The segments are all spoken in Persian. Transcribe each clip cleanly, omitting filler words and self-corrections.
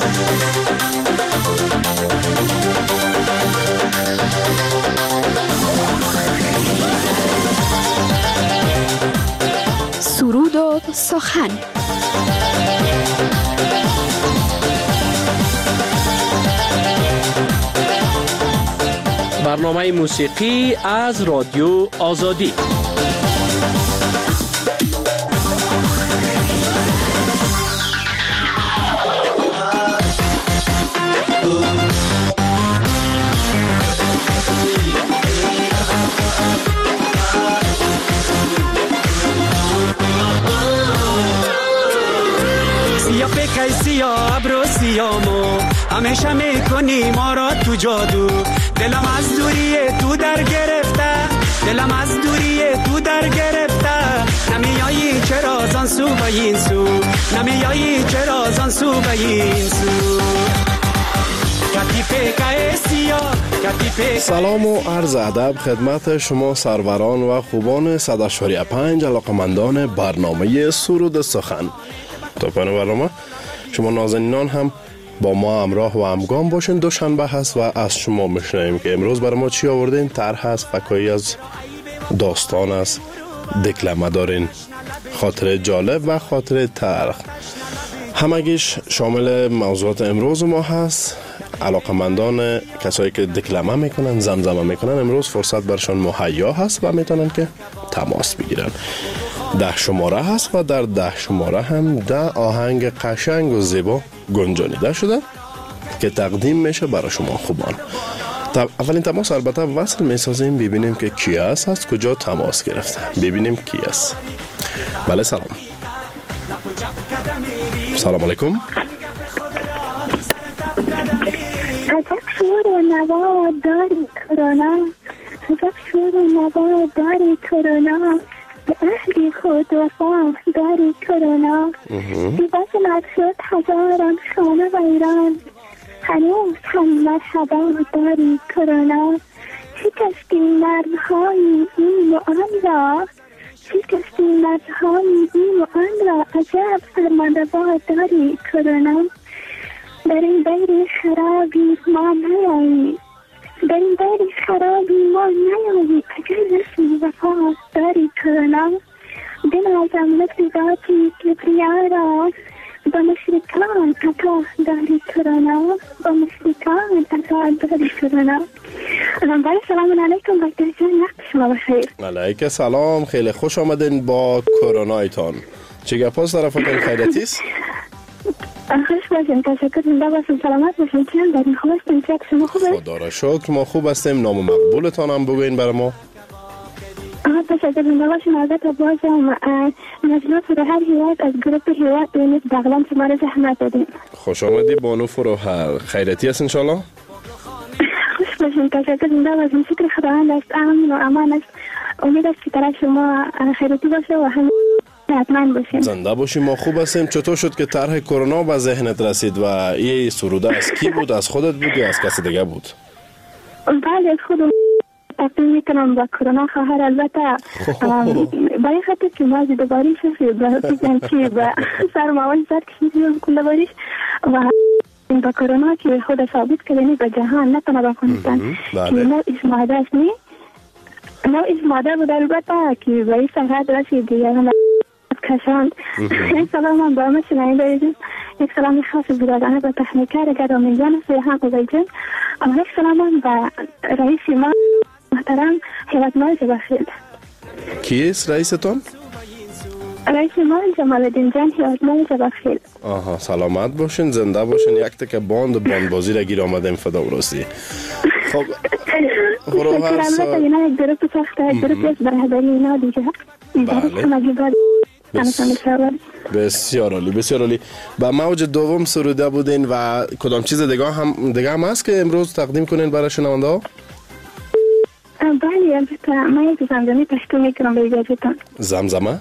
سرود و سخن. برنامه موسیقی از رادیو آزادی. سیاه فکر سیاه ابرو سیامو همیشه میکنی ما را تو جادو. دلم از دوری تو در گرفته، دلم از دوری تو در گرفته. نمیایی چرا زان سو به این سو، نمیایی چرا زان سو به این سو. سلام و عرض ادب خدمت شما سروران و خوبان 100.5 علاقمندان برنامه سرود سخن. تا پایان برنامه شما نازنینان هم با ما همراه و همگام باشین. دوشنبه هست و از شما میشنویم که امروز برای ما چی آوردین. طرح هست، فکایی از داستان است، دکلمه دارین، خاطره جالب و خاطره تلخ. همگیش شامل موضوعات امروز ما هست. علاقمندان کسایی که دکلمه میکنن، زمزمه میکنن، امروز فرصت برشان مهیا هست و میتونن که تماس بگیرن. 10 شماره هست و در 10 شماره هم 10 آهنگ قشنگ و زیبا گنجانیده شده که تقدیم میشه برای شما خوبان. اولین تماس البته وصل میسازیم، ببینیم که کی است، از کجا تماس گرفته، ببینیم کی است. بله سلام. سلام علیکم. عجب شور و نوا داری کرونا، عجب شور و نوا داری کرونا، به اهلی خود وفا داری کرونا. دیباز مقصود هزاران خانه و ایران، هنوز هم مرحبا داری کرونا. شکستی مرمهای این و آن را، شکستی مرمهای این و آن را، عجب فرمانروا داری کرونا. در این دیر خرابی ما نیایی، در این دیر خرابی ما نیایی، اگر رسمی وفا داری کرونا. بنازم لطفاتی کبریارا، با مشرکان عطا داری کرونا، با مشرکان عطا داری کرونا. بله سلام علیکم دکتر جان، وقت شما بخیر. علیکم سلام، خیلی خوش آمدین با کرونایتان. چه گپ است طرفتون، خیریتی است؟ خوش باشین، تشکر، زنده باشین، سلامت باشین. چند دارین؟ خوب هستین؟ چه شما خوبه؟ خدا را شکر ما خوب هستیم. نام مقبولتان هم بگوین برای ما. تشکر، زنده باشین. البته بازم مجلس فروهر هیواد از گروپ هیواد بینید بغلان شما را زحمت دادیم. خوش آمدی بانو فروهر، خیریتی است انشالله؟ خوش باشین، تشکر، زنده باشین. شکر خداوند است، امن و امان است. امید است که طرف شما خیریتی باشه و هم حتما باشین. زنده باشیم، ما خوب هستیم. چطور شد که طرح کرونا به ذهنت رسید و این سروده از کی بود؟ از خودت بود یا از کسی دیگه بود؟ بله از خودم تقدیم میکنم با کرونا خواهر. البته برای خاطر که ما دوباره شفید بگم که به سرماوان سر کشیدیم کل باریش و با کرونا که خود ثابت کردنی به جهان نه به افغانستان که نوعش ماده است، نی نوعش ماده بود البته که برای سرحد رسید دیگه هم کشاند. یک سلام هم با همه شنونده ایدیم، یک سلام خاص برادرانه به تکنیکر گرامی جان سیحان قضایجان، یک سلام هم به رئیس ما محترم هیوادمال جبخیل. کیست رئیستون؟ رئیس ما جمال الدین جان هیوادمال جبخیل. آها، سلامت باشین، زنده باشین. یک تک باندبازی را گیر آمدیم فدا ورستی. خب فروهر البته اینا یک گروپ ساخته، گروپ از برهداری اینا دیگه. بله بسیار عالی، بسیار عالی. با موج دوم سروده بودین و کدام چیز دیگه هم هست که امروز تقدیم کنین برای شنونده ها؟ بله البته من یک زمزمه تشکیل میکنم به اجازهتون. زمزمه؟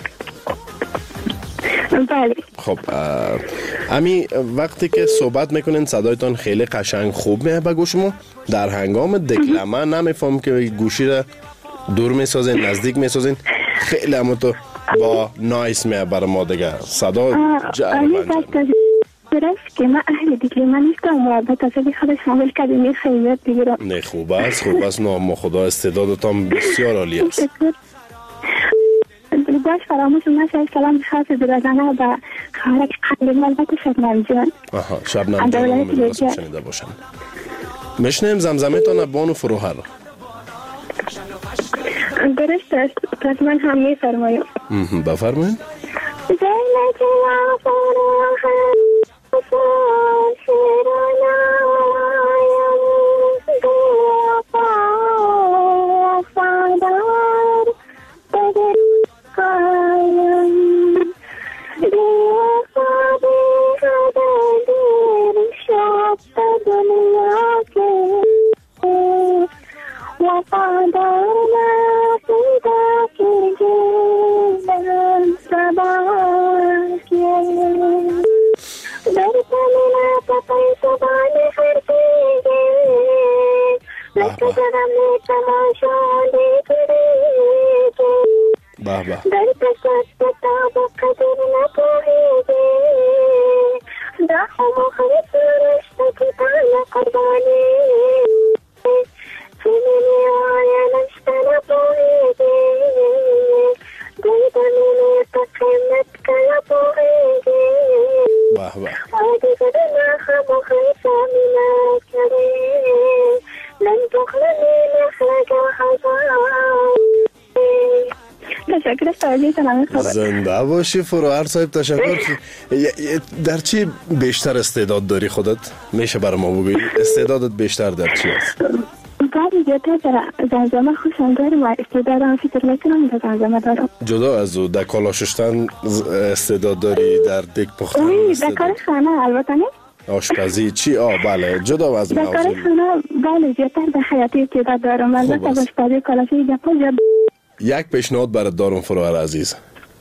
بله. خب امی وقتی که صحبت میکنین صدایتان خیلی قشنگ خوب میه به گوش ما. در هنگام دکلمه نمیفهم که گوشی را دور میسازین نزدیک میسازین، خیلی همون تو با نایس میه برای ما دیگه صدا جعل درست که من اهل دیگه من نیستم و به تصدیق خودش شامل کردیم این خیلیت دیگه. نه خوب است نام خدا استعدادتان بسیار عالی است. باش فراموش نشه سلام خاص درازانه با خارق قلب البته شبنم جان. آها شبنم جان می‌خواستم شنیده باشم. میشنیم زمزمه‌تان بانو فروهر. درست است پس من هم میفرمایم. بفرمایید. زینت و فروهر شیرانه وفادار بدر قایم دیوفادی دیر شب دنیا که وفادار نفیده که جیدن سبا که در تمنا پپای سبان هر دیگه لکه جرم نیتماشا دیگه بابا در پسات بتا با قدر نپوهیده دا خمو خریف رشتا که تانا قربانی چیمینی آیا نشتا نپوهیده دل دمینی تقیمت که نپوهیده بابا آدی قدر خمو خریف آمینا کره لن تخلنی نخلق حضار. تشکر است. زنده باشی فروهر صاحب تشکر. در چی بیشتر استعداد داری خودت؟ میشه برای ما بگویی استعدادت بیشتر در چی است؟ کاری زیادتر در زمزمه خوشم دارم و استعدادم فکر میکنم در زمزمه دارم. جدا از او در کالا شستن استعداد داری، در دیگ پختن در کار خانه البته نه؟ آشپزی چی؟ بله جدا از در موضوع. کار خانه بله زیادتر در حیاتی استعداد دارم. البته آشپزی کالاشی گپا زیاد. یک پیشنهاد برات دارم فروهر عزیز.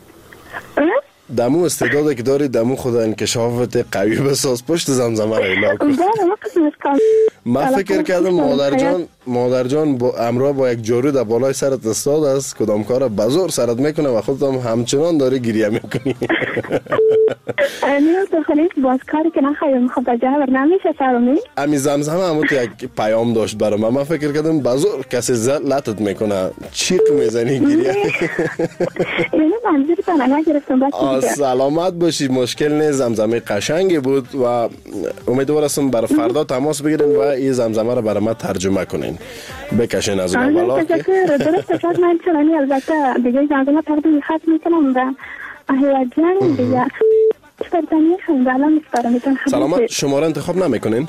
دمو استعدادی که داری دمو خدا انکشافت قوی بساز پشت زمزمه را اعلام کن. من فکر کردم مادر جان امرا با یک جارو در بالای سرت استاد است کدام کار بزرگ سرت میکنه و خودت هم همچنان داری گریه میکنی. نه تو خلیت باز کاری که نخواهیم خب در جهر نمیشه سرمی. امی زمزمه همون تو یک پیام داشت برای من فکر کردم بزرگ کسی لطت میکنه چیق میزنی گریه. یعنی منظورتان نگرفتم بس. سلامت باشی مشکل نیست زمزمه قشنگی بود و امیدوار هستم برای فردا تماس بگیرین و این زمزمه رو برای ما ترجمه کنین بکشین از اون بالا. تشکر. درست شد من چرانی البته دیگه زمزمه تقدیم خط میکنم و احیوت جان دیگه سپردنی خونده الان میسپارم. سلامت شماره انتخاب نمیکنین؟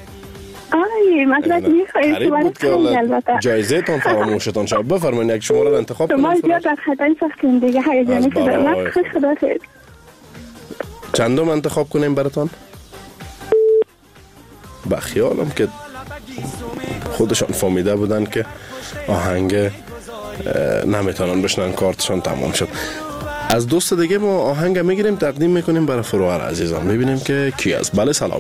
مطلب میخواهید شماره خیلی البته جایزه تان فراموشتان شد. بفرمایید یک شماره رو انتخاب کنید. شما زیاد در خطای سختیم دیگه هیجانی شده. من خوش خدا خیر. چندم انتخاب کنیم براتان؟ با خیالم که خودشان فهمیده بودن که آهنگ نمیتونن بشنن کارتشان تمام شد. از دوست دیگه ما آهنگ میگیریم تقدیم میکنیم برای فروهر عزیزم ببینیم که کی است. بله سلام.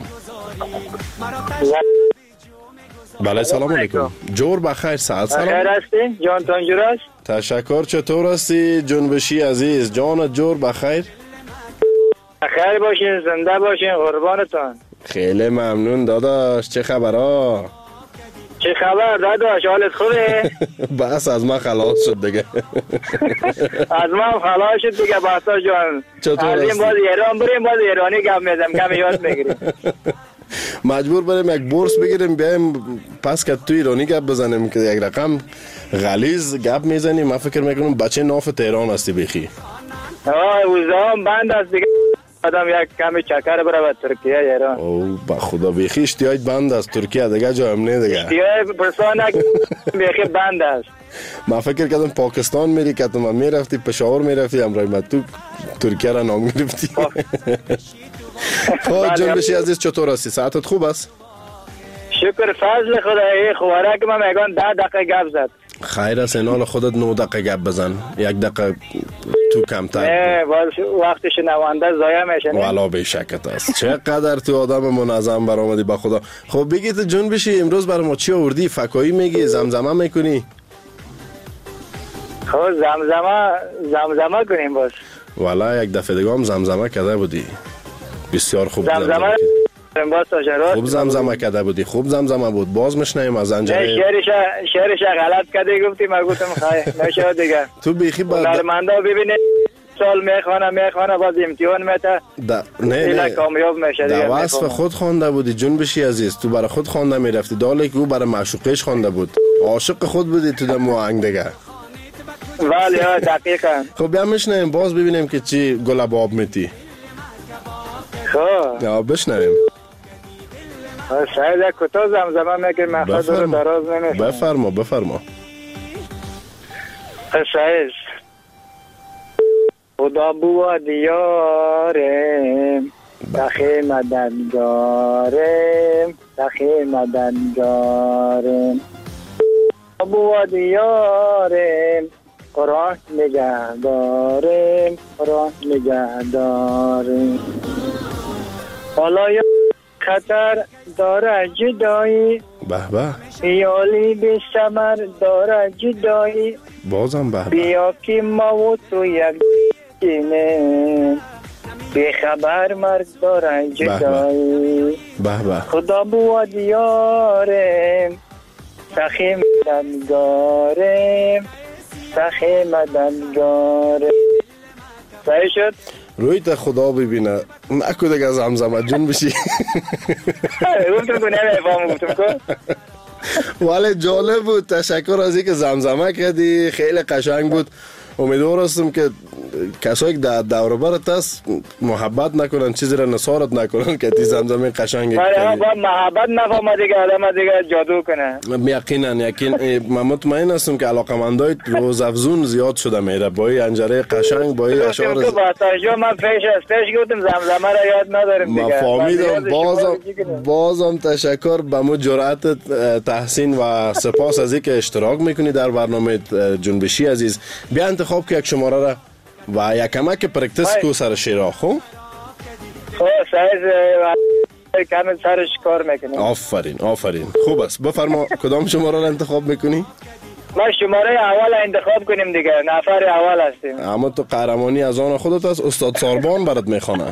بله سلام علیکم. جور بخیر ساعت سلام. بخیر هستی؟ جانتان جور است؟ تشکر. چطور هستی جنبشی عزیز؟ جانت جور بخیر؟ بخیر باشین زنده باشین قربانتان. خیلی ممنون داداش. چه خبر ها؟ چه خبر داداش حالت خوبه؟ بس از من خلاص شد دیگه. از من خلاص شد دیگه بحثا جان. چطور هستی؟ از این باز ایران بریم باز ایرانی گپ میزم کمی یاد میگیریم. مجبور بریم یک بورس بگیریم بیایم پس که تو ایرانی گپ بزنیم که یک رقم غلیظ گپ میزنیم. من فکر میکنم بچه ناف تهران هستی بخی. اوزام بند است دیگه آدم یک کمی چکر بره به ترکیه ایران. او با خدا بخی اشتیاج بند است ترکیه دیگه جا هم نه دیگه. اشتیاج پرسانک بخی بند است. من فکر کردم پاکستان میری که تو من میرفتی پشاور میرفتی امرای من تو ترکیه را نام گرفتی. خب جنبشی عزیز چطور هستی؟ ساعتت خوب است؟ شکر فضل خدایی خواره که من میگن 10 دقیقه گپ زد. خیر است اینال خودت 9 دقیقه گپ بزن. 1 دقیقه تو کمتر. نه وقتش نوانده ضایع میشه. والا به شکت است. چقدر تو آدم منظم برآمدی با خدا. خب بگید جنبشی امروز برای ما چی آوردی؟ فکایی میگی؟ زمزمه میکنی؟ خب زمزمه کنیم باز. والا یک دفعه دیگه هم زمزمه کرده بودی. بسیار خوب زمزمه باز تاجرات خوب زمزمه کرده بودی، خوب زمزمه بود. باز میشنیم از زنجره. شعرش غلط کرده گفتی، ما گفتم خیر نشد دیگه. تو بیخی با هنرمندا ببینید سال میخوانه باز امتحان میته نه کامیاب میشه دیگه. در وصف خود خوانده بودی جنبشی عزیز، تو برای خود خوانده میرفتی، داله که او برای معشوقش خوانده بود، عاشق خود بودی تو در آهنگ دیگه. ولی دقیقاً. خب بیا میشنیم باز ببینیم که چی گل باب میتی. خب یا بشنویم. شاید یک کوتاه زمزمه میگه مقصد رو دراز نمیشه. بفرما. شاید خدا بوا دیارم دخی مددگارم بوا دیارم قرآن نگه دارم حالا یا خطر داره جدایی خیالی به ثمر داره جدایی بازم بیا که ما و تو یک جینه بی خبر مرگ داره جدایی خدا بوا دیارم سخی مددگارم صحیح شد؟ روی تا خدا ببینه نکو دیگه زمزمه جون بشی. گفتم که نمیفهم گفتم که ولی جالب بود. تشکر از اینکه زمزمه کردی، خیلی قشنگ بود. امیدوار هستم که کسایی که در دور برت است محبت نکنن، چیزی را نثارت نکنن که تی زمزمه قشنگی کردی. با محبت نفهمه دیگه آدم دیگه جادو کنه. یقینا من مطمئن هستم که علاقمندای روز افزون زیاد شده میره با این انجره قشنگ، با این اشعار. من پیش گفتم زمزمه را یاد ندارم دیگه. ما فهمیدم. بازم تشکر به مو جرأت تحسین و سپاس از اینکه اشتراک میکنی در برنامه جنبشی عزیز. بیا انتخاب که یک شماره را و یک کمک پرکتس کو سر شیرا. خب سایز کامل سرش کار میکنه. آفرین خوب است. بفرما کدام شماره را انتخاب میکنی؟ ما شماره اول انتخاب کنیم دیگه، نفر اول هستیم. اما تو قهرمانی از آن خودت است. استاد ساربان برات میخوانه.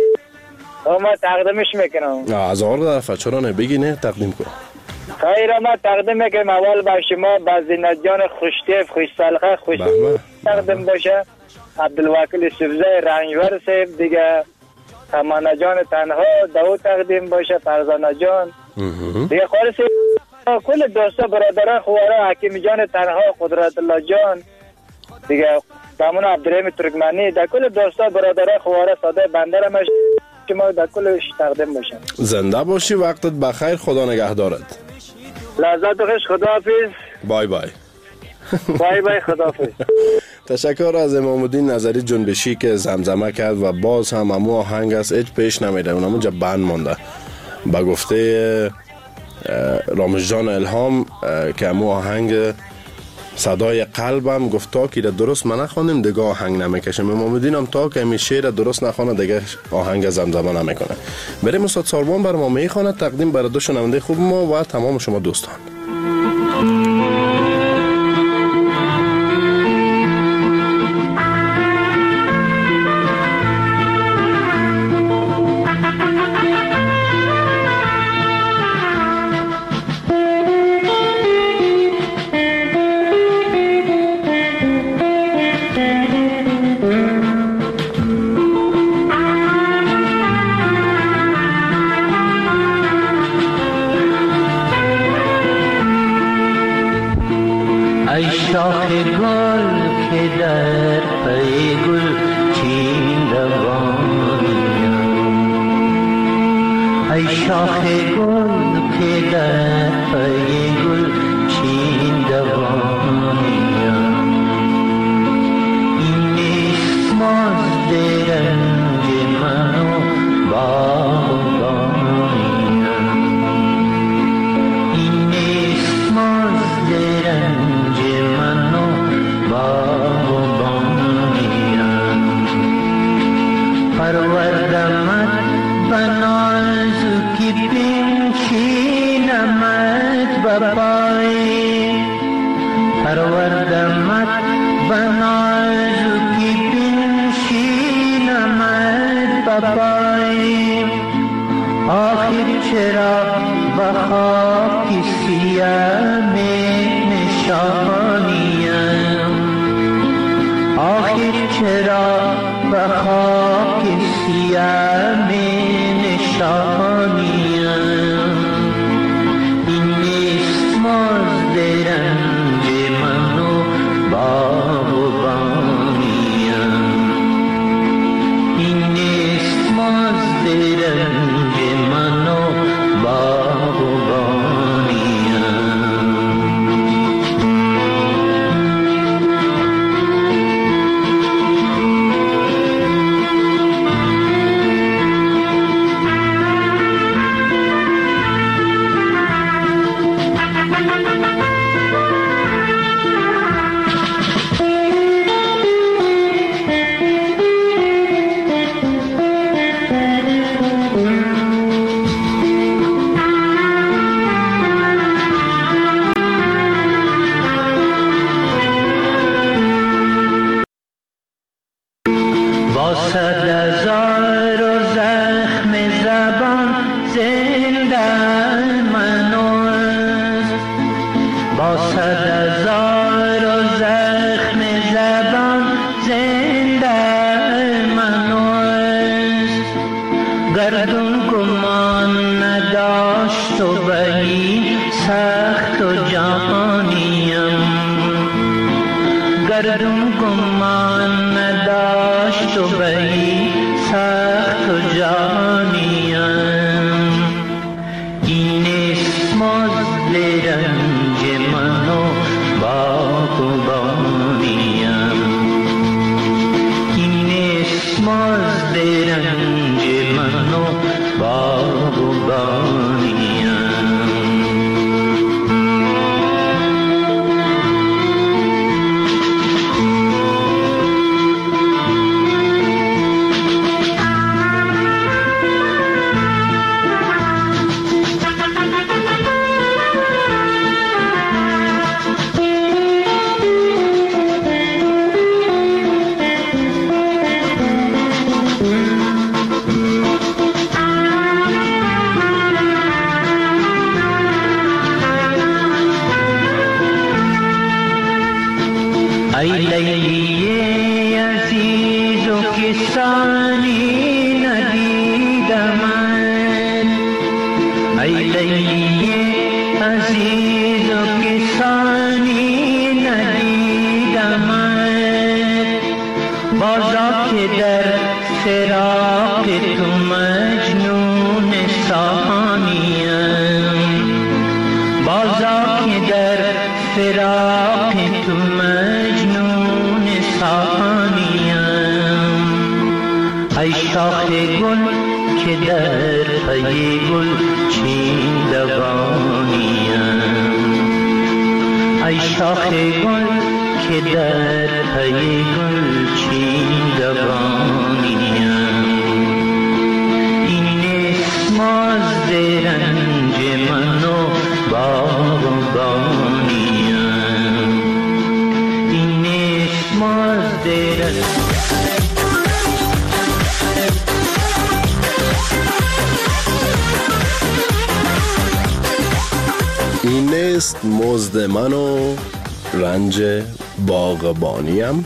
ما تقدیمش میکنم. از آن طرف چرا نه بگی نه تقدیم کن. خیر ما تقدیم میکنم اول به شما به زینت جان خوشتیف خوش سلخه خوش تقدیم باشه. عبدالوکیل سبزه رنجور صاحب دیگه، تمانه جان تنها دو تقدیم باشه، فرزانه جان دیگه، خالص کل دوستا برادران خواره، حکیم جان تنها، قدرت الله جان دیگه، دامون عبدالرحیم ترکمنی، در کل دوستا برادران خواره ساده بندر مش شما در کلش تقدیم باشه. زنده باشی، وقتت بخیر، خدا نگهدارت. لذت خوش، خداحافظ. بای خداحافظ. تشکر از امام الدین نظری جنبشی که زمزمه کرد و باز هم امو آهنگ است هیچ پیش نمیده، اونم اونجا بند مانده. با گفته رامز جان الهام که امو آهنگ صدای قلبم گفت تا که درست من نخوانیم دیگه آهنگ نمیکشم. امام الدین هم تا که این شعر درست نخوانه دیگه آهنگ زمزمه نمیکنه. بریم استاد ساربان بر ما میخواند تقدیم برای دو شنونده خوب ما و تمام شما دوستان. شاخ گل که در پی گل چین دوانیم، ای شاخ گل که در پی گل چین دوانیم، این نیست مزد رنج من و باغبانیم، این نیست مزد رنج من و باغبانیم، پروردمت به نازکی بنشینمت به چرا به خاک سیاه نشانیم آخر چرا به خاک سیاه نشانیم این نیست مزد رنج من و باغبانیم این نیست مزد رنج من و باغبانیم این است مزد من و رنج باغبانیم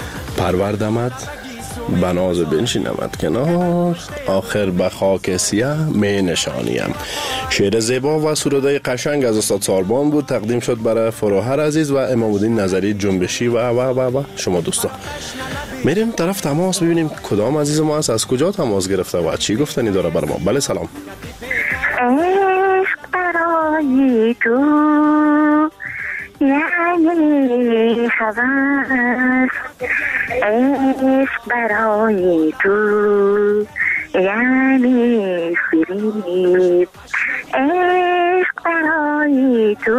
پروردمت بناز بنشینمت کنار آخر به خاک سیاه می نشانیم. شعر زیبا و سرودای قشنگ از استاد ساربان بود، تقدیم شد برای فروهر عزیز و امام الدین نظری جنبشی و شما دوستان. میریم طرف تماس ببینیم کدام عزیز ما است، از کجا تماس گرفته و چی گفتنی داره برای ما. بله سلام. عشق برای تو یعنی هوس، عشق برای تو یعنی فریب، عشق برای تو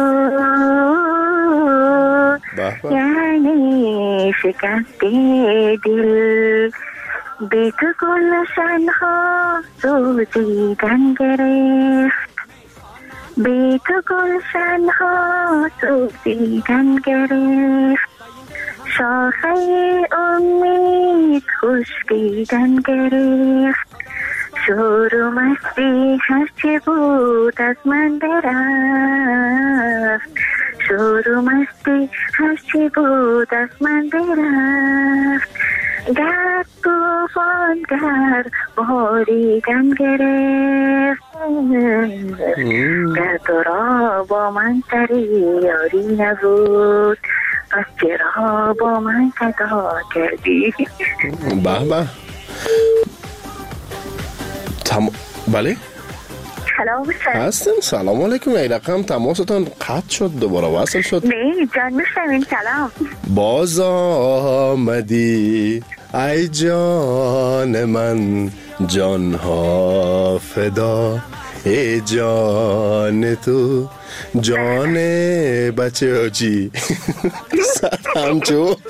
یعنی شکست دل، به تو گلشن‌ها سوزیدن گرفت، به تو گلشن‌ها سوزیدن گرفت، شاخه امید خشکیدن گرفت، شور و مستی هرچی بود از من برفت، شور و مستی هرچی بود از من برفت. گرد توفان گر باریدن گرفت، در دورا با من سری یاری نبود، پس چرا با من صدا کردی؟ به به. بله سلام هستم. سلام علیکم. ای رقم تماستان قطع شد دوباره وصل شد. نه جان میشنوین. سلام. باز آمدی ای جان من، جان ها فدا ای جان تو، جان بچه آجی همچو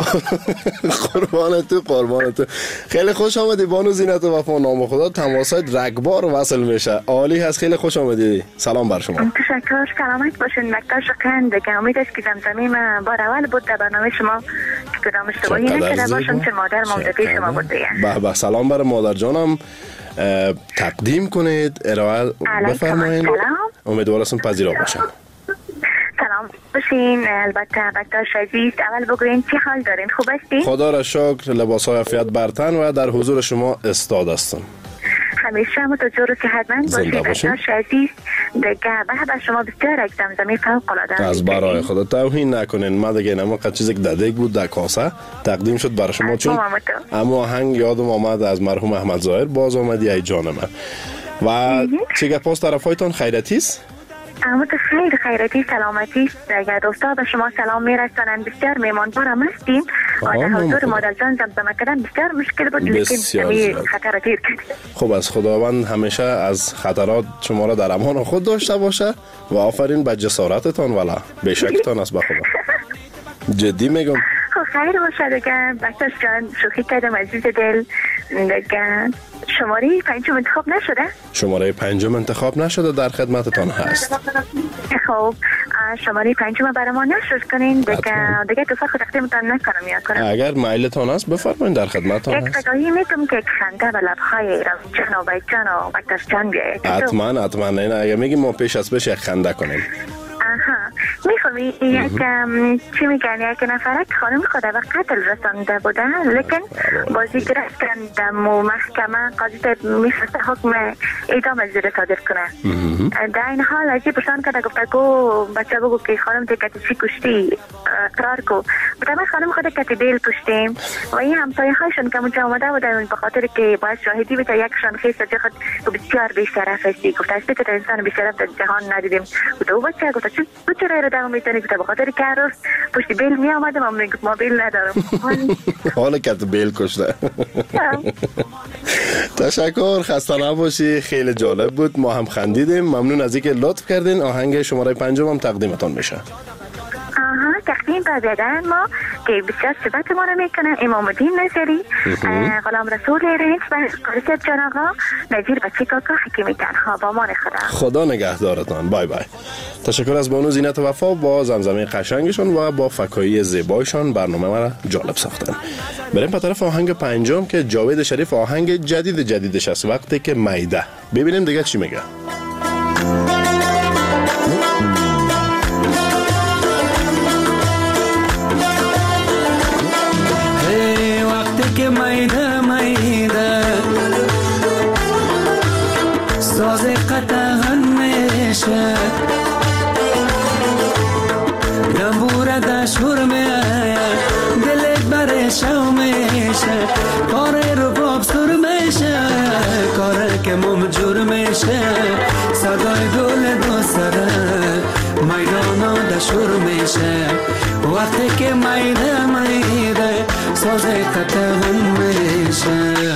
قربان تو. خیلی خوش آمدی بانو زینت وفا. نام خدا تماسات رگبار وصل میشه. عالی هست. خیلی خوش آمدی. سلام بر شما. تشکر. سلامت باشین. مکتر شکران دیگه. امید است که زمزمه من بار اول بود در برنامه شما که کدام اشتباهی نکرده باشم، چون مادر مامدتی شما بود دیگه. به سلام بر مادر جانم تقدیم کنید. ارائه بفرمایید. امیدوارم پذیرا باشم. سلام باشین. البته بکتاش عزیز، اول بگوین چی حال دارین؟ خوب هستی؟ خدا را شکر. لباس های عافیت برتن و در حضور شما استاد هستم. همیشه هم تو جور که حتما باشی بکتاش عزیز. دیگه به شما بسیار یک زمزمه فوق العاده از برای خدا توهین نکنین. ما دیگه نما چیزی که دادک بود در کاسه تقدیم شد برای شما، چون اما آهنگ یادم آمد از مرحوم احمد ظاهر. باز آمدی ای جان من. و چه گپاس طرفایتان خیرتی است؟ اما تو خیرتی سلامتی است. اگر دوستا به شما سلام میرسانند. بسیار میمانبارم هستیم. در حضور مادر جان زمزمه کردن بسیار مشکل بود، لیکن خطر تیر کرد. خب از خداوند همیشه از خطرات شما را در امان خود داشته باشه و آفرین به جسارتتان ولا بشکتان است. بخدا جدی میگم. خیر باشه دیگه. بکتاش جان شوخی کردم عزیز دل. دیگه شماره 5 انتخاب نشده؟ شماره 5 انتخاب نشده، در خدمتتان هست. خب شماره 5 برای ما نشد کنین دیگه تو فرق تقدیمتان نکنم یا کنم. اگر میلتان هست بفرمایید، در خدمتتان هست. یک تگاهی میتونم که خنده و لبخای جان و بیجان و بکتاش جان بیاید. حتما نه اگر میگیم ما پیش از پیش یک خنده کنیم. میفهمی یک چی میگن، یک نفرک خانم خود و قتل رسانده بودن، لیکن بازی گرفتن در محکمه قاضی میخواسته حکم اعدام از زیر صادر کنه. در این حال عجیب پرسان کرده، گفته گو بچه بگو که خانم تکتی چی کشتی اقرار کو. بودم خانم خود کتی بیل کشتیم و این همسایه هایشون که منجا آمده بودن به خاطر که باید شاهدی بیتا یکشان خیست جه خود بسیار بیشترف هستی. گفته است که انسان بیشترف در جهان ندیدیم. گفته او بچه گفته چرا رو دارم میتونی که به خاطر که هر روز پشت بیل می آمدم اما میگفت ما بیل ندارم. حالا کت بیل کشته. تشکر. خسته نباشی. خیلی جالب بود. ما هم خندیدیم. ممنون از اینکه لطف کردین. آهنگ شماره 5 هم تقدیمتان میشه. تقدیم بردن ما که بسیار صفت ما رو میکنه امام الدین نظری، غلام رسول رئیس و قارسیت جان آقا، نظیر بچه کاکا، حکیمی تنها. با امان خدا نگهدارتان. بای بای. تشکر از بانو زینت وفا با زمزمه قشنگشون و با فکایی زیبایشان برنامه ما را جالب ساختن. بریم به طرف آهنگ 5 که جاوید شریف آهنگ جدیدش است، وقتی که میده. ببینیم دیگه چی میگه. که میده ساز قطعا میشه، دنبوره دشور میشه، دلت بره شو میشه، کار رو باب سر میشه، کار که ممجور میشه، صدای دول دو سره میدانا دشور میشه، وقتی که میده ساز قطعا میشه.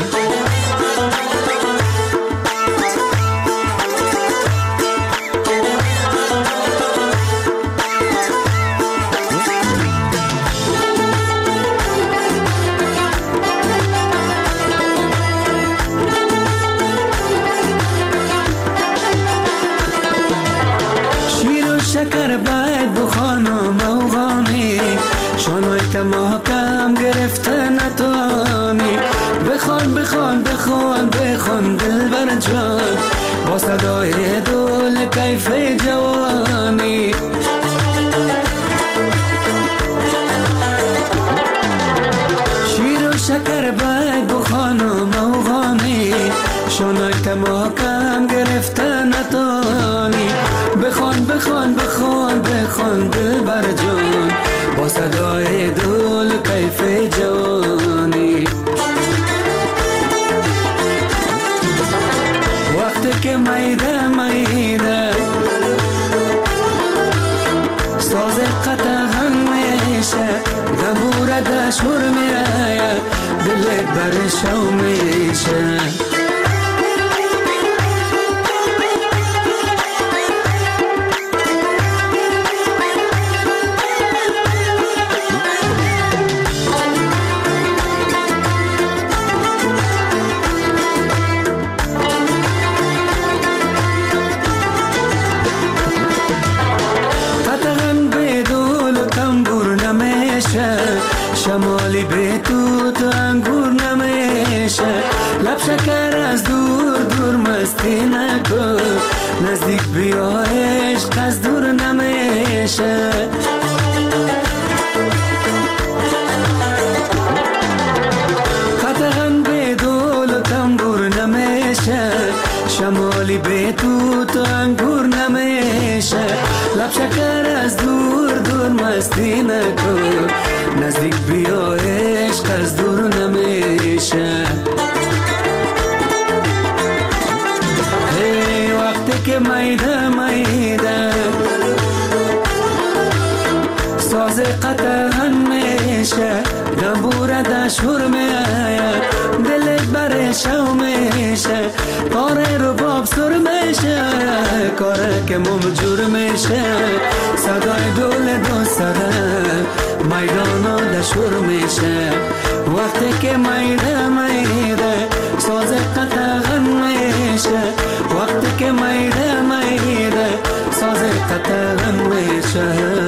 شیر و شکر باید بخوانم اوغانی، شانوی که محکم گرفته نتوانی، بخوان بخوان دلبر جان با صدای دول کیف جوانی. شیر و شکر باید بخوان و موغانی شانای محکم گرفته نتانی. بخوان بخوان بخوان بخوان دلبر جان با صدای دول کیف جوانی. وقتی که میده میده ساز قطعا میشه دبور دشور میره دلت برشو میشه. شمالی به تو انگور نمیشه. لب شکر از دور دور مستی نکن نزدیک بیا عشق از دور نمیشه. قطعاً به دول و تنبور نمیشه. شمالی به تو انگور نمیشه. لب شکر از دور دور مستی نکن نزدیک بیا عشق از دور نمیشه. هی وقتی که میده میده ساز قطعا میشه دنبور دشور میشه دلت برشو میشه. کار رو باب سر میشه کاره که ممجور میشه. صدای دول دو سره میدان و دشور میشه. وقتی که میده میده ساز قطعا میشه. وقتی که میده میده ساز قطعا میشه.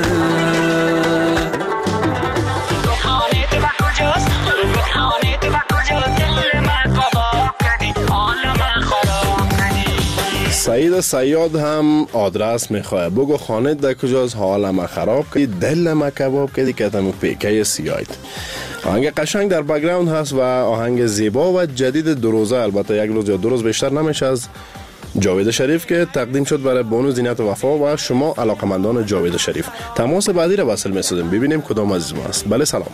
سعید صیاد هم آدرس میخواه بگو خانه در کجاست حالم خراب کردی دل ما کباب کردی که تمو پیکه سیاید. آهنگ قشنگ در بک‌گراند هست و آهنگ زیبا و جدید دو روزه البته یک روز یا دو روز بیشتر نمیشه از جاوید شریف که تقدیم شد برای بانو زینت وفا و شما علاقمندان جاوید شریف. تماس بعدی را وصل می‌سازیم ببینیم کدام عزیز ما است. بله سلام.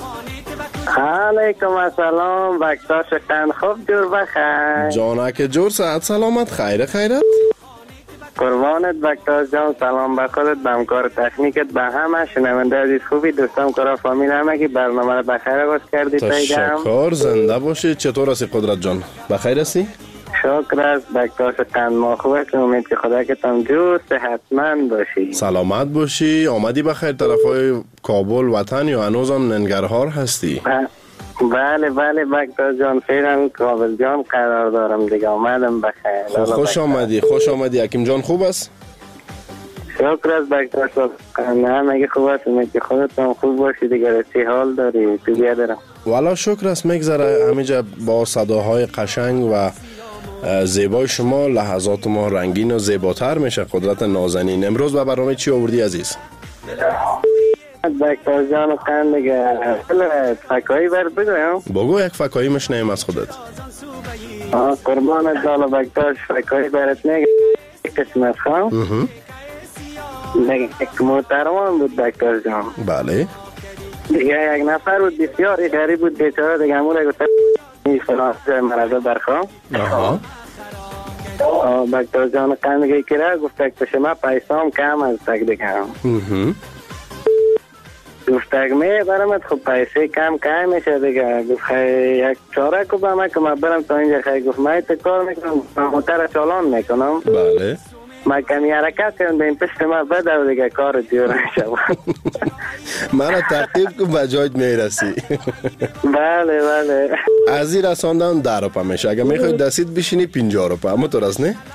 علیکم السلام بکتاش قند خوب جور بخیر جانک جور صحت سلامت خیرت قربانت بکتاش جان. سلام به خودت به همکار تکنیکت به همه شنونده عزیز خوبی دوستان کارا فامیل همه که برنامه را بخیر آغاز کردی. تشکر زنده باشی. چطور هستی قدرت جان بخیر هستی؟ شکر است بکتاش قند ما خوب است. امید که خدا که تم جور صحتمند باشی سلامت باشی. آمدی بخیر طرفای کابل وطن یا هنوز هم ننگرهار هستی؟ بله بله بکتاش جان فعلا کابل جان قرار دارم دیگه آمدم بخیر. خوش آمدی خوش آمدی. حکیم جان خوب است؟ شکر است بکتاش نه مگه خوب است. امید که خودت هم خوب باشی دیگه. چی حال داری؟ تو بیا دارم والا شکر است میگذره همینجا با صداهای قشنگ و زیبای شما لحظات ما رنگین و زیباتر میشه. قدرت نازنین امروز به برنامه چی آوردی عزیز؟ بکتاش جان قند دیگه فکایی بر بگویم بگو یک فکایی مشنیم از خودت. قربانت جان بکتاش فکایی برت نگه قسمت خواه یک محترمان بود بکتاش جان. بله دیگه یک نفر بود بسیاری غریب بود بیچاره دیگه همون گفت فلان مرضا برخواه. بکتاش جان قند دیگه کرا گفت که شما پیسام کم از تک دیگه گفتگ می برامت خب پیسه کم که میشه دیگه. گفت یک چاره کو به من که من برم تا اینجا خیلی گفت من کار میکنم موتر چالان میکنم. بله من کمی حرکت کنم به این پشت من بده و دیگه کار دیور نشم. من تعقیب کن به جایت میرسی. بله بله از این رساندن 10 روپه میشه. اگه میخوای دستید بشینی 50 روپه اما تو راست نه؟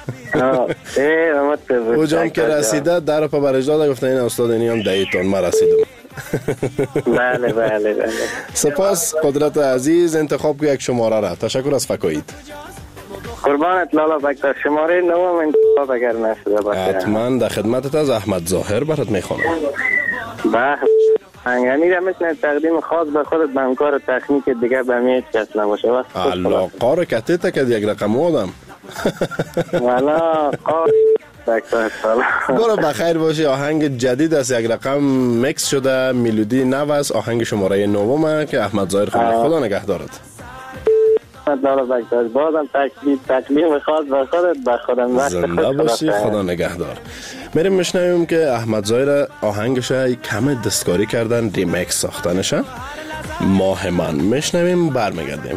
او جان که رسیده 10 روپه برش داده گفته این استاد اینی هم 10 تون من رسیدم. بله بله بله سپاس قدرت عزیز. انتخاب که یک شماره را تشکر از فکایید. قربانت لالا بکتر، شماره نوم انتخاب اگر نشده باشه. حتما در خدمتت از احمد ظاهر برات میخوانم. یعنی را مثل تقدیم خاص به خودت به همکار تکنیک دیگه به هیچ کس نباشه. علاقه رو کتیت که یک رقم آدم. والا برو بخیر باشی. آهنگ جدید است، یک رقم میکس شده، میلودی نو است، آهنگ شماره 9 که احمد ظاهر خدا نگهدارت. بازم تقدیم خاص به خودت، به خودم زنده باشی، خدا نگهدار. میریم میشنویم که احمد ظاهر آهنگش کم دستکاری کردن، ریمیکس ساختنشه، ماه من. میشنویم برمیگردیم.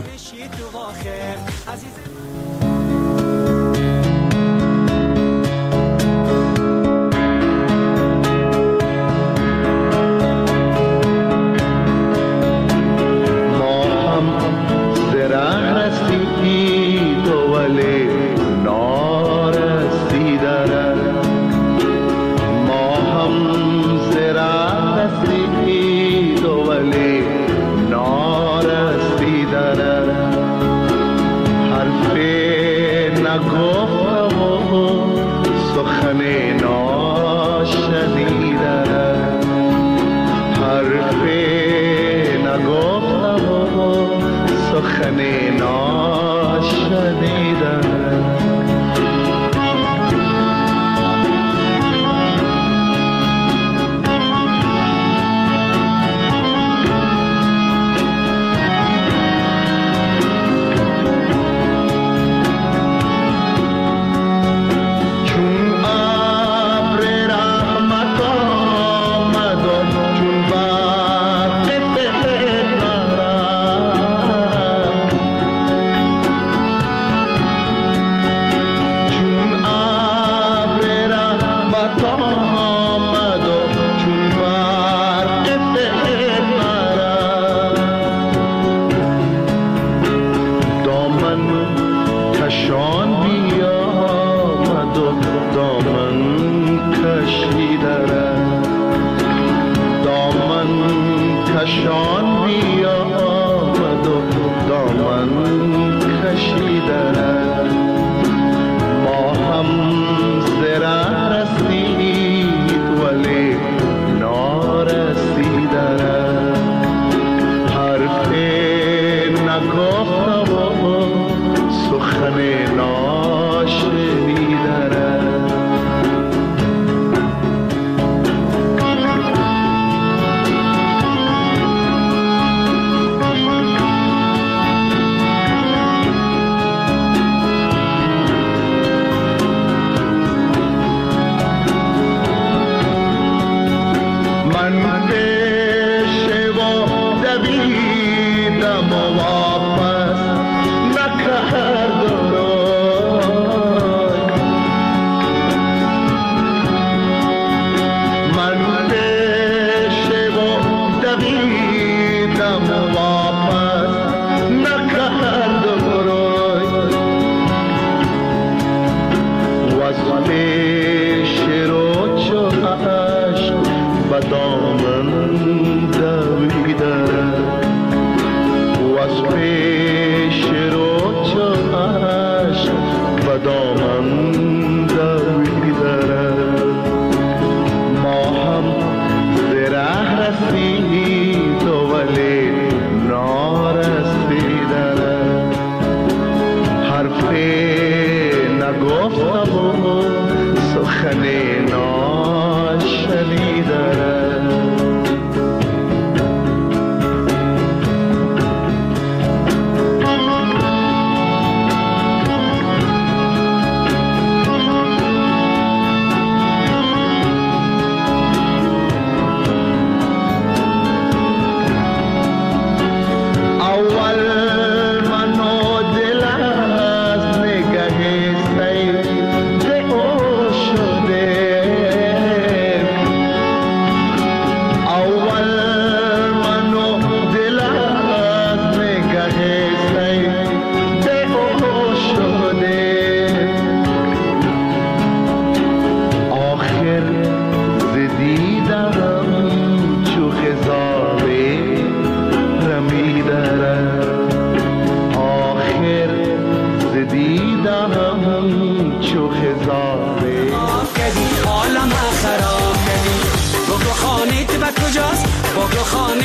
شده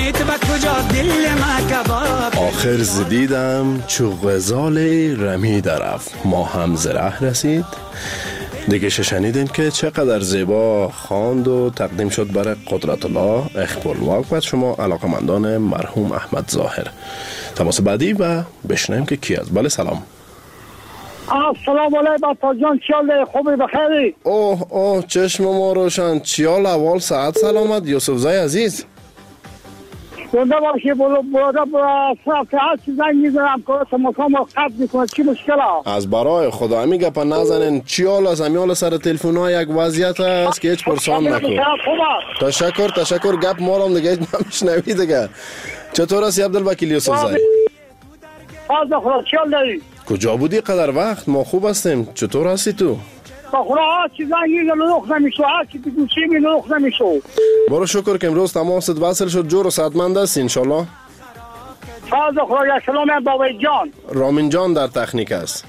تو با کجا دل ما کباب. آخر زدیدم چو غزال رمی درفت، ما هم زره رسید. دیگه شنیدین که چقدر زیبا خواند و تقدیم شد برای قدرت الله اخبال واقعت شما علاقمندان مرحوم احمد ظاهر. تماس بعدی و بشنیم که کی است. بله سلام. السلام علیکم بطال جان، چیال خوبی بخیری؟ اوه چشم ما روشن. چیال اول ساعت سلامت یوسف زای عزیز. زنده باشی. بودا صرف هست زنگ میزنم که مکام رو خط میکنه. چی مشکل هست؟ از برای خدا همی گپا نزنین. چیال از همیال سر تلفون ها یک وضعیت هست که هیچ پرسان نکن. تشکر گپ ما رو هم دیگه نمیشنوی دیگه. چطور هستی عبدالوکیل یوسف زای؟ از خدا چیال داری؟ کجا بودی قدر وقت؟ ما خوب هستیم. چطور هستی تو؟ با خدا هست چی زنگی لوخ نمیشو، هست چی گوشی می لوخ نمیشو. برو شکر که امروز تماست وصل شد. جور و صحتمند هستی انشالله. از خدا یک سلام بابای جان. رامین جان در تکنیک است.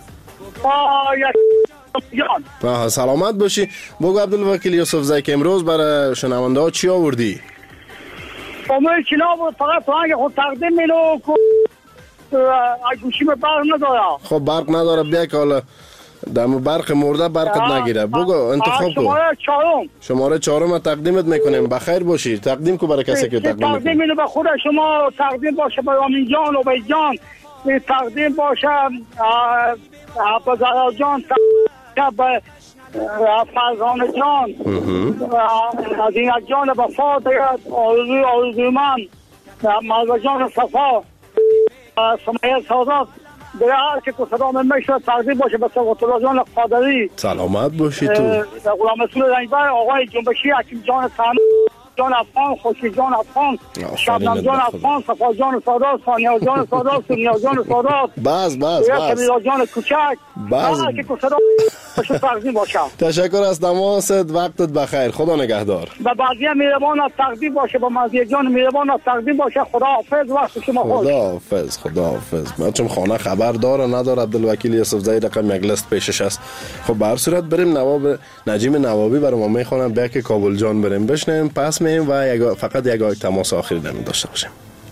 یک جان. سلامت باشی. بگو عبدالوکیل یوسف زای که امروز برای شنونده ها چی آوردی؟ امروز چی نبود، فقط تو هنگ خود تقدیم میلو که گوشی به برق نداره. خب برق نداره، بیا که حالا دم برق مرده برقت نگیره. بگو انتخاب کن. شماره 4 تقدیمت میکنیم. بخیر باشی. تقدیم کو برای کسی که تقدیم میکنه. تقدیم به خود شما، تقدیم باشه به رامین جان و به جان، تقدیم باشه به زهرا جان، به فرزانه جان، عزیزت جان وفا، آرزوی من، مرزا جان صفا، سمیه سادات، به هر که صدا من میشه تقدیم باشه به سقط‌الله جان قادری. سلامت باشی تو. غلام رسول رنگبر، آقای جنبشی، حکیم جان تنو، جان افغان، خوشی جان افغان، شبنم جان افغان، صفا جان سادات، ثانیه جان سادات، سونیا جان سادات، بس کبیر جان کوچک، هر که صدا باشه تقدیم باشه. تشکر از تماست. وقتت بخیر. خدا نگهدار. به بعضی مهربان تقدیم باشه، به مزیه جان مهربان تقدیم باشه. خدا حافظ. وقت شما خوش. خدا حافظ. من چون خانه خبر داره نداره عبدالوکیل یوسف زای رقم یک لیست پیشش است. خب به هر صورت بریم نجیم نوابی برای ما میخوانم بیا که کابل جان بریم بشنیم، پس مییم و فقط یک تماس آخری داشته باشیم.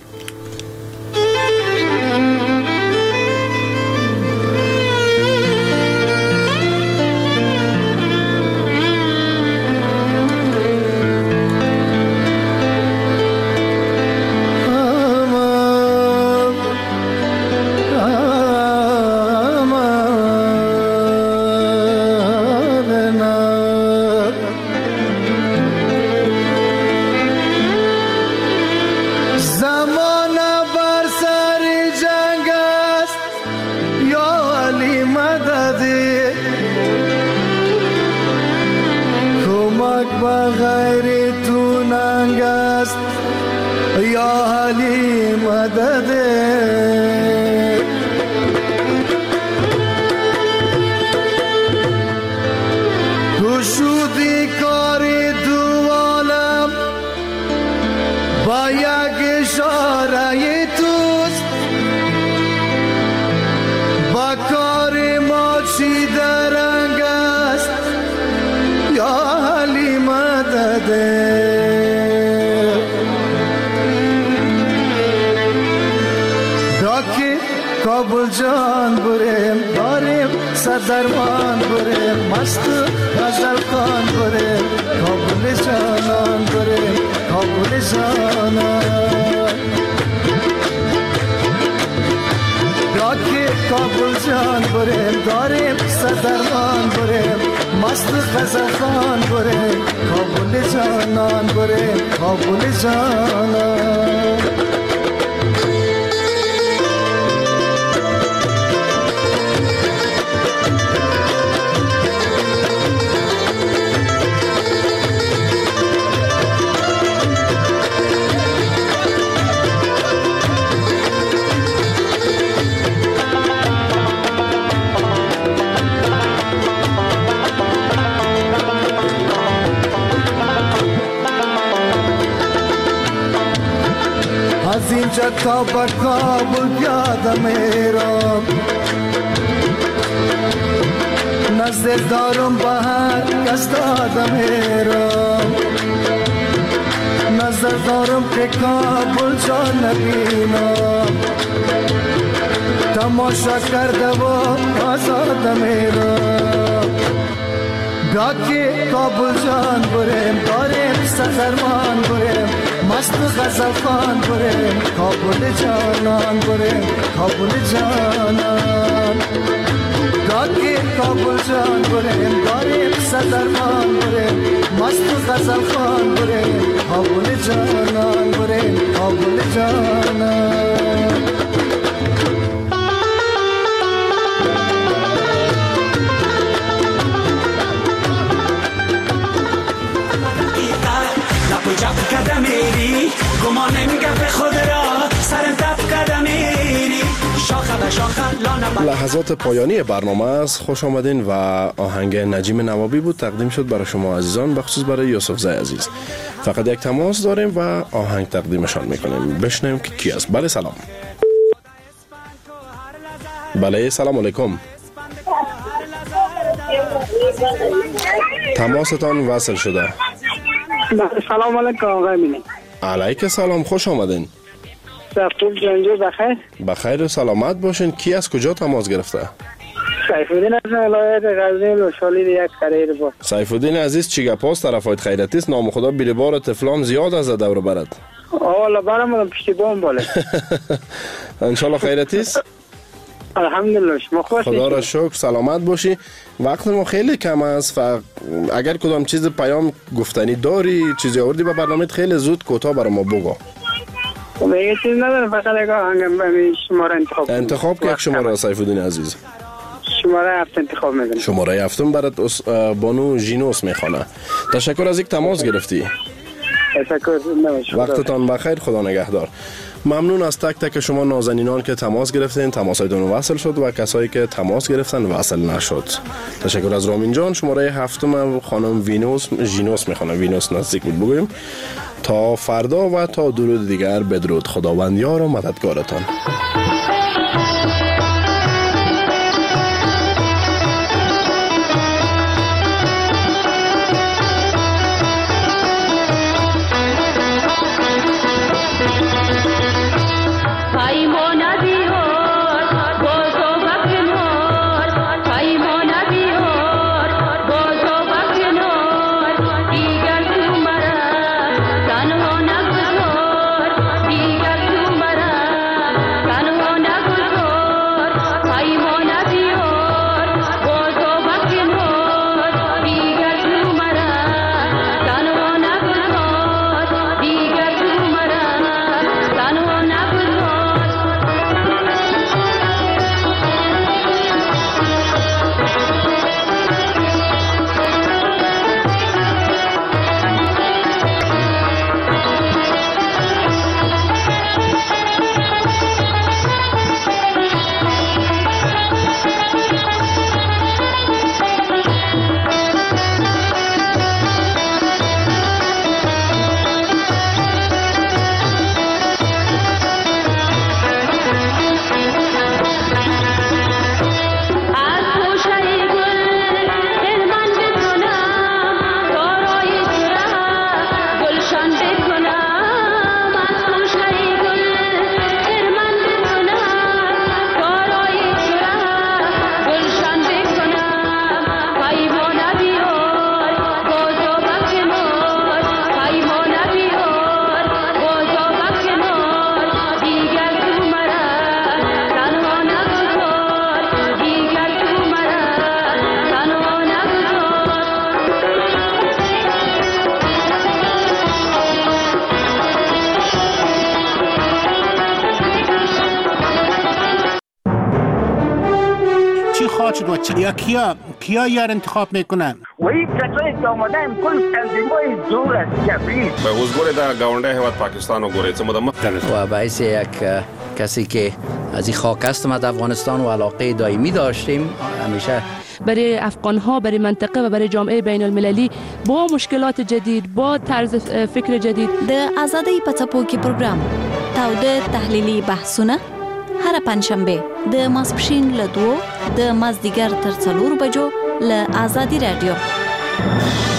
کابل جان بریم داریم صدرمان بریم مست غزل خان بریم کابل جانان بریم کابل جانان راکی کابل جان بریم داریم صدرمان بریم مست غزل خان بریم کابل جانان بریم کابل جانان از اینجا تا به کابل یادم میرم نزد دارم به هر کس دادم میرم نزد انتظارم که کابل جا نبینم تماشا کرده و آزاد میرم بیا که کابل جان بریم داریم سفرمان بریم مست غزل خان بریم کابل جانان بریم کابل جانان بیا که کابل جان بریم داریم سفرمان بریم مست غزل خان بریم کابل جانان بریم کابل جانان لحظات پایانی برنامه است. خوش آمدین و آهنگ نجیم نوابی بود تقدیم شد برای شما عزیزان، بخصوص برای یوسف زای عزیز. فقط یک تماس داریم و آهنگ تقدیمشان میکنیم. بشنویم که کی است. بله سلام. بله سلام علیکم. تماستان وصل شده. سلام علیکم آقای مینی. علیک سلام، خوش آمدین. خوب جنجو بخیر. بخیر و سلامت باشین. کی از کجا تماس گرفته؟ سیفالدین از ولایت غزنی لوشالی یک خرید با. سیفالدین عزیز چی گپاست؟ طرفایت خیرتی است؟ نام خدا بیربار طفلان زیاد از دور برد. والا برام پشتیبان بالا. ان شاء الله خیرتی است. الحمدلله شما خوش خدا را شکر. سلامت باشی. وقت ما خیلی کم است. اگر کدام چیز پیام گفتنی داری، چیزی آوردی به برنامه، خیلی زود کوتاه برای ما بگو. یه چیز ندارم، فقط یک آهنگ شماره انتخاب که یک شماره سیفالدین عزیز. شماره 7 انتخاب می‌کنم. شماره 7 برات بانو ژینوس میخوانه. تشکر از یک تماس گرفتی. تشکر. وقتتان بخیر. خدا نگهدار. ممنون از تک تک شما نازنینان که تماس گرفتین. تماسایتون وصل شد و کسایی که تماس گرفتن وصل نشد. تشکر از رامین جان. شماره 7 خانم ژینوس میخوانه. وینوس نزدیک بود بگویم. تا فردا و تا درود دیگر بدرود. خداوند یار و مددگارتان. یا کیا یار انتخاب میکنن؟ وہی کسایی که آمده هم کل تنظیمای زور است جبری. به حضور در گاونده هیواد پاکستان و گوریت و باعث یک کسی که از این خاک است ما در افغانستان و علاقه دائمی داشتیم همیشه برای افغان‌ها، برای منطقه و برای جامعه بین المللی با مشکلات جدید، با طرز فکر جدید. د آزادۍ په څپو کې پروګرام تاوده تحلیلي بحثونه هر پنځشنبه د ماسپښین له 2 د مازدیګر تر 4 بجو له آزادي رادیو